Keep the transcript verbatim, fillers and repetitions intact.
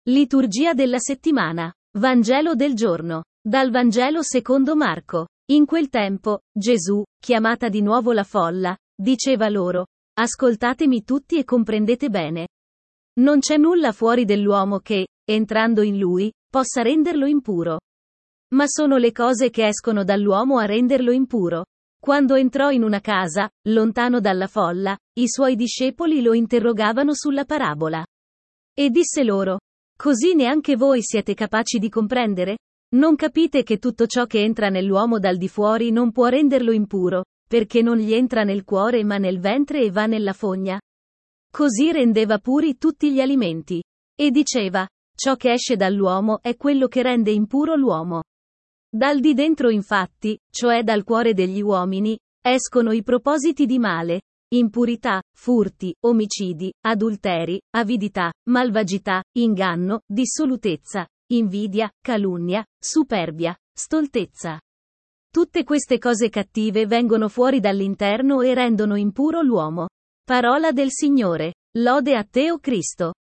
Liturgia della settimana. Vangelo del giorno. Dal Vangelo secondo Marco. In quel tempo, Gesù, chiamata di nuovo la folla, diceva loro: Ascoltatemi tutti e comprendete bene. Non c'è nulla fuori dell'uomo che, entrando in lui, possa renderlo impuro. Ma sono le cose che escono dall'uomo a renderlo impuro. Quando entrò in una casa, lontano dalla folla, i suoi discepoli lo interrogavano sulla parabola. E disse loro: Così neanche voi siete capaci di comprendere? Non capite che tutto ciò che entra nell'uomo dal di fuori non può renderlo impuro, perché non gli entra nel cuore ma nel ventre e va nella fogna? Così rendeva puri tutti gli alimenti. E diceva: Ciò che esce dall'uomo è quello che rende impuro l'uomo. Dal di dentro infatti, cioè dal cuore degli uomini, escono i propositi di male, impurità, furti, omicidi, adulteri, avidità, malvagità, inganno, dissolutezza, invidia, calunnia, superbia, stoltezza. Tutte queste cose cattive vengono fuori dall'interno e rendono impuro l'uomo. Parola del Signore. Lode a te, o Cristo.